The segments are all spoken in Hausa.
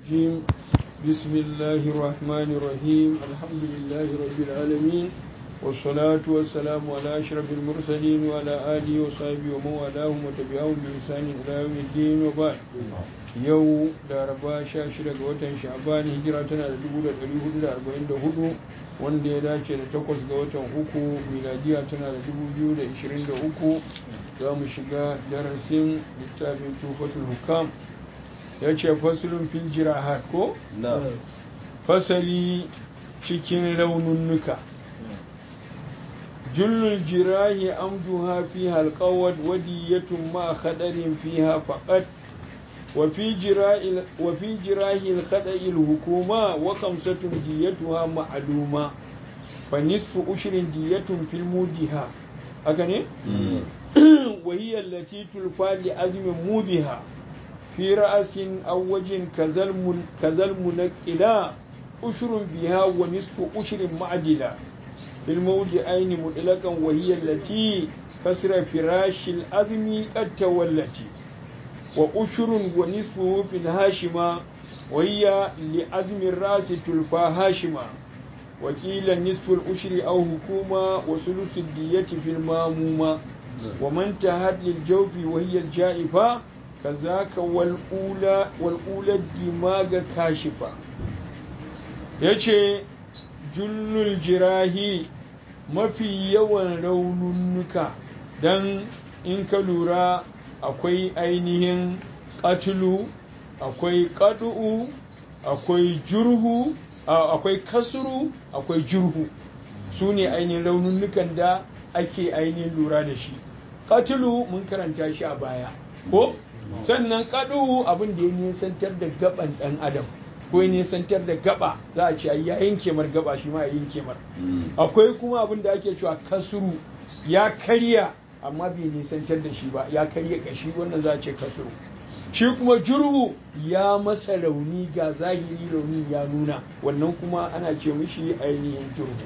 الرجيم بسم الله الرحمن الرحيم الحمد لله رب العالمين والصلاة والسلام على أشرف المرسلين وعلى آله وصحبه ومن والاهم وتبعهم بإحسان إلى يوم الدين وبعد yau laraba 16 ga watan sha'ban hijira tana da 1444 wanda ya dace da 8 ga watan uku miladiya tana da 2023 za mu shiga darasin littafin tufatul hukam ya ce fasulun fil jirahat ko? fasali cikin raununnuka jullul jirahi amduha fi halqawad wadiyatun ma khadarin fiha faqat وفي جراح الخطأ الحكومة وخمسة ديتها معلومة فنصف أشر دية في المودها أكني وهي التي تلفى لأزم مودها في رأس أو وجه كذا المنقلا أشر بها ونصف أشر معدلة في المودعين مطلقا وهي التي كسر فراش الأزم قد تولت وأشر ونصفه في الهاشمة وهي لعزم الرأس تلفى هاشمة وكيل نصف الأشر أو حكومة وثلث الدية في المامومة ومن تهد للجوف وهي الجائفة كذاك والأولى الدماغ كاشفة yace jullul jirahi mafi yawan raununnuka dan in ka lura akwai ainihin ƙatulu akwai ƙadu'u akwai jurhu akwai kasuru akwai jurhu su ne ainihin raununnukan da ake ainihin lura da shi ƙatulu mun karanta shi a baya ko sannan ƙadu'u abin da ya nisantar da gaban ɗan adam ko ya nisantar da gaba za a ce ya yanke mar gaba shi ma ya yanke mar akwai kuma abin da ake cewa kasuru ya karya amma bai nisantar da shi ba ya karya kashi wannan za a ce kasuru shi kuma jurhu ya masa rauni ga zahiri rauni ya nuna wannan kuma ana ce mishi ainihin jurhu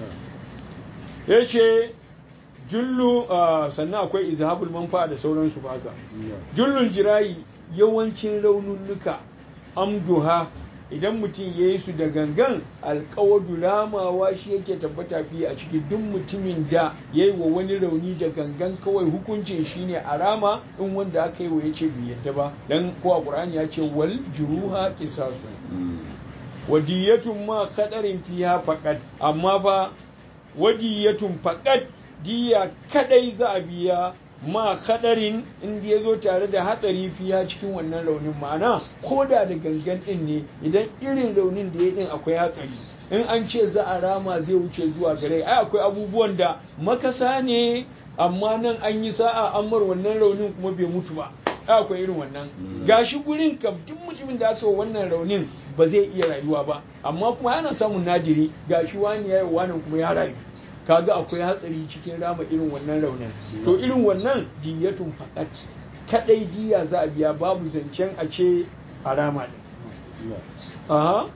ya ce jullu sannan akwai izhabul manfa da sauransu ba ga jullun jirayi yawancin raununnuka amduha idan mutum ya yi su da gangan alkawadu ramawa shi yake tabbata fiye a ciki duk mutumin da ya yi wa wani rauni da gangan kawai hukuncin shi ne a rama in wanda aka yi wa ya ce bai yadda ba dan ko a ƙur'ani ya ce wal juruha qisasu wadiyatun ma kadarin fiha faqat amma fa wadiyatun faqat diya kadai za a biya ma hadarin inda ya zo tare da hatsari fiya cikin wannan raunin ma'ana ko da gangan din ne idan irin raunin da ya din akwai hatsari in an ce za a rama zai wuce zuwa gare ai akwai abubuwan da makasa ne amma nan an yi sa'a an mar wannan raunin kuma bai mutu ba ai akwai irin wannan gashi gurin kam duk mutumin da aka wannan raunin ba zai iya rayuwa ba amma kuma yana samun nadiri gashi wani yayi wannan kuma ya rayu kaga akwai hatsari cikin rama irin wannan raunin to irin wannan diyatun fakat kadai diya za a biya babu zancen a ce a rama din aha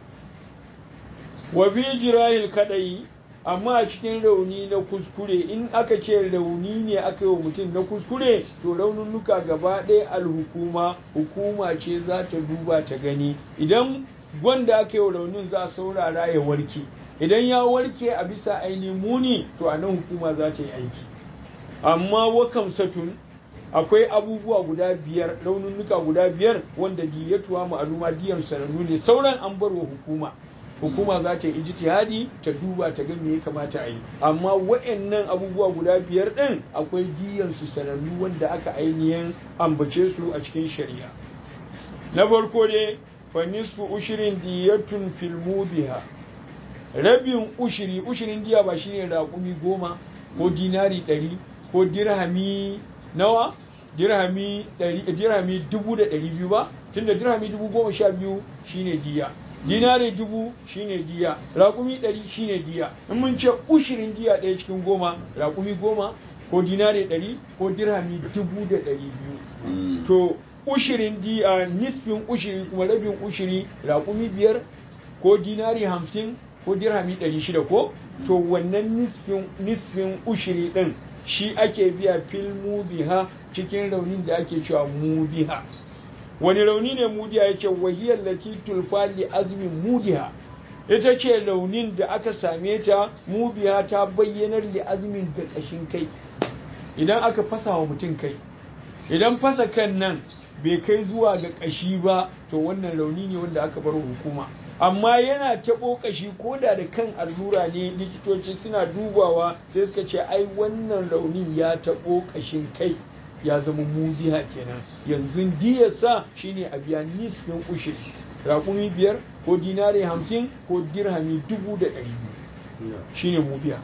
wa fi jirahil kadai amma a cikin rauni na kuskure in aka ce rauni ne aka yi wa mutum na kuskure to raununnuka gaba ɗaya alhukuma hukuma ce za ta duba ta gani idan gwanda aka yi wa raunin za a saurara ya warke idan ya warke a bisa ainihin muni to a nan hukuma za ta yi aiki amma wakamsatun akwai abubuwa guda biyar raununnuka guda biyar wanda diyatuwa ma'aluma diyan sanannu ne sauran an bar wa hukuma za ta yi ijtihadi ta duba ta ga me ya kamata a yi amma wa'annan abubuwa guda biyar din akwai diyan su sanannu wanda aka ainihin ambace su a cikin shari'a na farko dai fa nisfu ushrin diyatun fil mubiha rabin ushirin diya ba shine raƙumi 10 ko dinari 100 ko dirhami nawa dirhami 200 ba tunda dirhami 12,000 shine diya dinari 1000 shine diya raƙumi 100 shine diya in mun ce ushirin diya ɗaya cikin 10 raƙumi 10 ko dinari 100 ko dirhami 200,000 to ushirin diya nisfin ushiri kuma rabin ushiri raƙumi 5 ko dinari 50 ko dirhami 600 ko to wannan nisfin ushiri din shi ake biya fil mubiha cikin raunin da ake cewa mubiha wani rauni ne mudiya ya ce wahiyar lati tulfa li azmin mudiha, ita ce launin da aka same ta mubiya ta bayyanar li azmin ga kashin kai. Idan aka fasa wa mutum kai, idan fasa kan nan bai kai zuwa ga kashi ba, to wannan rauni ne wanda aka bar hukuma. Amma yana taɓo kashi ko da kan allura ne, likitoci suna dubawa sai suka ce ai wannan raunin ya taɓo kashin kai, ya zama mubiha kenan. Yanzu diyarsa shine a biya nisfin ushiri, raƙumi 5 ko dinari 50 ko dirhami 200,000 shine mubiha.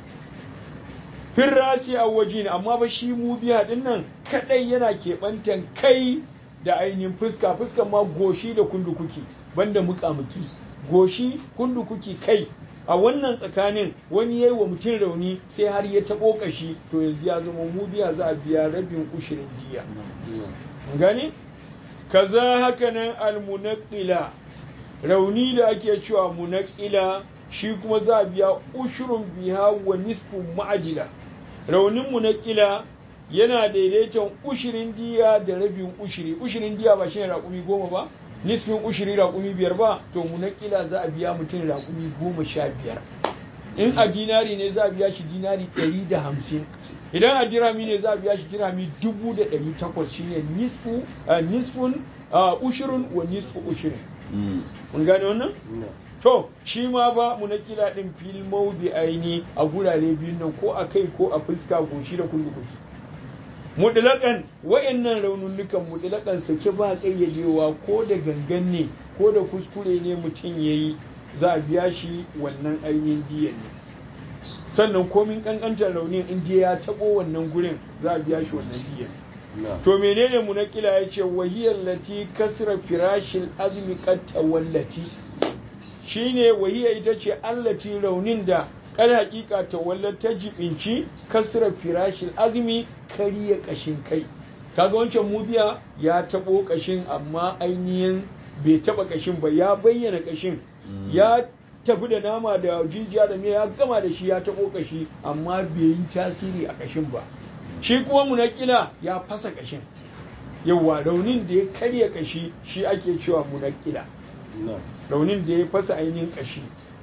Firrasi a waje ne, amma ba shi mubiha din nan kadai yana keɓantan kai da ainihin fuska, fuskan ma goshi da kundukuki, banda muƙamuki, goshi kundukuki kai. A wannan tsakanin wani yayi wa mutum rauni sai har ya taɓo kashi, to yanzu ya zama mubiya, za a biya rabin ushirin diya. Gani? Kaza haka nan almunaqila, rauni da ake cewa munaqila shi kuma za a biya ushurun biha wa nisfun ma'ajila. Raunin munaqila yana daidaiton ushirin diya da rabin ushiri. Ushirin diya ba shine raƙumi 10 ba? Nisfin ushiri raƙumi 5 ba, to munaqila za a biya mutum raƙumi 15. In a dinari ne za a biya shi dinari 150. Idan a dirhami ne za a biya shi dirhami 1800, shine nisfun ushirun wa nisfu ushirin. Mun gane wannan? To shi ma ba munaqila din fil mawdi aini a gurare biyun nan, ko a kai ko a fuska, goshi da kundukuki. Mutlaƙan wayannan raununnukan mutlaƙan sake ba ƙayyadewa, ko da gangan ne ko da kuskure ne mutum yayi, za a biya shi wannan ainihin diyan ne. Sannan komin ƙanƙantar raunin in ya taɓo wannan gurin, za a biya shi wannan diyan. To menene munaqila yace wahiyar lati kasra firashil azmi qad tawallati, shine wahiya ita ce allati raunin da kar hakika ta wallata jibinci kasra firashil azmi, kariya kashin kai. Kaga wancan mubiya ya tabo kashin amma ainihin bai taba kashin ba, ya bayyana kashin, ya tafi da nama da jijiya da me ya gama da shi, ya tabo kashi amma bai yi tasiri a kashin ba. Shi kuma munaqila ya fasa kashin. Yawa raunin da ya karya kashi shi ake cewa munaqila, raunin da ya fasa ainihin kashi.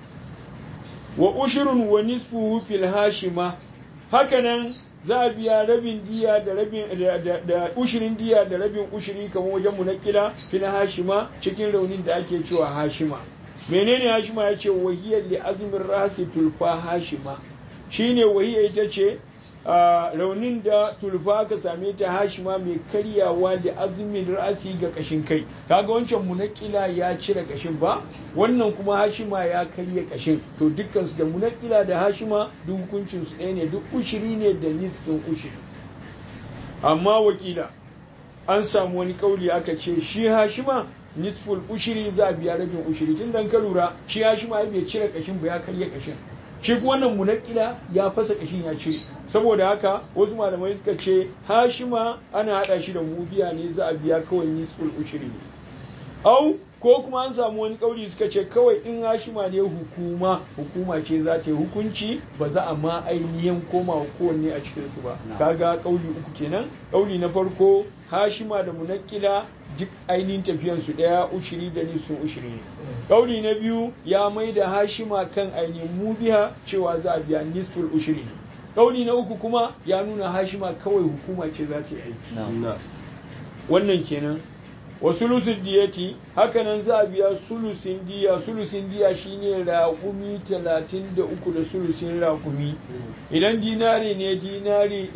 Wa ushurun wa nisfuhu fil hashima, hakanan za a biya rabin diya da ushirin diya da rabin ushiri kamar wajen munaqila fil hashima, cikin raunin da ake cewa hashima. Menene hashima? Ya ce wahiyar li azmin rasi tulfa hashima, shine wahiya ita ce raunin da tulfa aka same ta hashima mai karyawa da azumin rasi ga kashin kai. Kaga wancan munaqila ya cire kashin ba, wannan kuma hashima ya karya kashin. To dukkan su da munaqila da hashima duk hukuncin su ɗaya ne, duk ushiri ne da nisfin ushiri. Amma wakila an samu wani kauli aka ce shi hashima nisful ushiri za a biya rabin ushiri. Tun dan ka lura shi hashima ya bai cire kashin ba, ya karya kashin. Shi kuma wannan munaqila ya fasa kashin ya cire. Saboda haka wasu malamai suka ce hashima ana hada shi da mubiya ne, za a biya kawai nisful ushiri ne. Au ko kuma an samu wani kauli suka ce kawai in hashima ne hukuma ce za ta yi hukunci, ba za a ma ainihin koma kowanne a cikin su ba. Kaga kauli uku kenan. Kauli na farko hashima da munaqila duk ainihin tafiyan su daya, ushiri da nisfin ushiri ne. Kauli na biyu ya mai da hashima kan ainihin mubiha, cewa za a biya nisful ushiri ne. Kauli na uku kuma ya nuna hashima kawai hukuma ce za ta yi aiki. Wannan kenan. Wa sulusun diyati, hakanan za a biya sulusin diya. Sulusin diya shine raƙumi 33 da sulusin raƙumi. Idan dinari ne dinari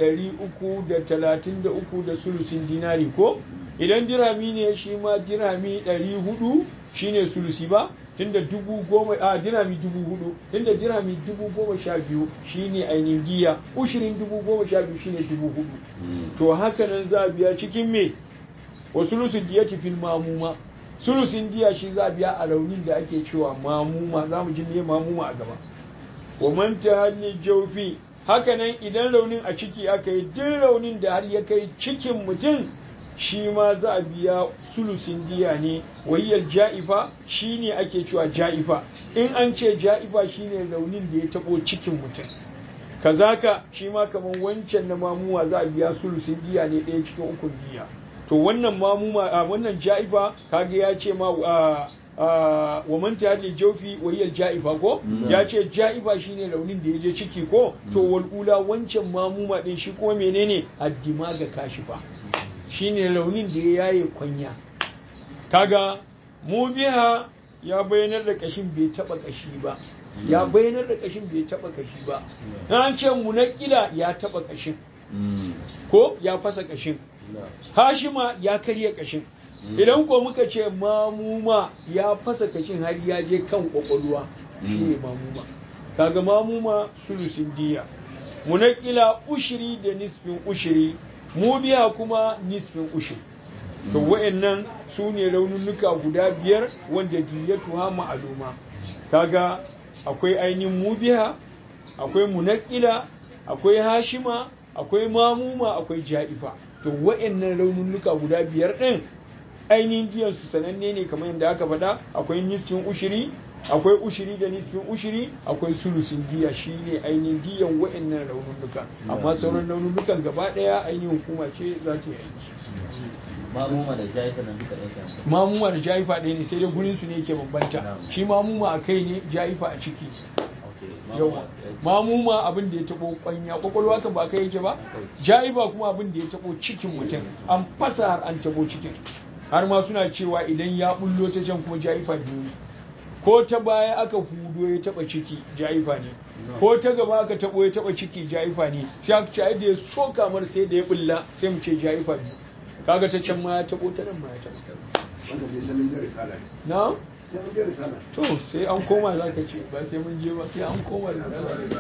333 da sulusin dinari ko? Idan dirhami ne shi ma dirhami 400 shine sulusi ba? Tunda dirhami 4,000, tunda dirhami 12,000 shine ainihin diya, ushirin 12,000 shine 4,000. To haka nan za a biya cikin me? Wa sulusun diyati fil mamuma, sulusin diya shi za a biya a raunin da ake cewa mamuma, za mu ji me mamuma a gaba. Wa man tahalli jawfi, haka nan idan raunin a ciki aka yi, duk raunin da har ya kai cikin mutum shi ma za a biya sulusin diya ne. Wahiyar ja'ifa shine ake cewa ja'ifa. In an ce ja'ifa shine raunin da ya tabo cikin mutum. Kazaka shi ma kamar wancan na mamuwa za a biya sulusin diya ne, 1/3 diya. to wannan mamuma wannan ja'ifa kage ya ce ma wa man tahli jawfi wa hiya ja'ifa ko ya ce ja'ifa shine raunin da yaje ciki ko to wal ula wancan mamuma din shi ko menene addima ga kashifa shine raunin da ya yaye kwanya kaga mubiha ya bayyanar da kashin bai taba kashi ba ya bayyanar da kashin bai taba kashi ba an ce munakila ya taba kashin ko ya fasa kashin hashima ya karya kashin idan ko muka ce mamuma ya fasa kashin har ya je kan kwakwalwa shine mamuma kaga mamuma sulusin diya munakila ushiri da nisfin ushiri mubiya kuma nisfin ushiri to wa'annan su ne raununuka guda biyar wanda diyatuha ma'aluma kaga akwai ainihin mubiha akwai munakila akwai hashima akwai mamuma akwai ja'ifa to wa'annan raununuka guda biyar din ainihin diyan su sananne ne kamar yadda aka faɗa akwai nisfin ushiri akwai ushiri da nisfin ushiri akwai sulusin diya shine ainihin diyan wa'annan raununuka amma sauran raununukan gaba ɗaya ainihin hukuma ce za ta yi aiki mamuma da jaifa nan duka ɗaya mamuma da jaifa ɗaya ne sai dai gurin su ne yake bambanta shi mamuma a kai ne jaifa a ciki yawa mamuma abin da ya tabo kwanya kwakwalwa kan ba kai yake ba jaifa kuma abin da ya tabo cikin mutum an fasa har an tabo cikin har ma suna cewa idan ya bullo ta can kuma jaifa biyu ko ta baya aka hudo ya taba ciki jaifa ne ko ta gaba aka tabo ya taba ciki jaifa ne sai aka ce da ya so kamar sai da ya bulla sai mu ce jaifa biyu kaga ta can ma ya tabo ta nan ma ya tabo wanda bai sanin da risala ne na sai mun je risala to sai an koma zaka ce ba sai mun je ba sai an koma risala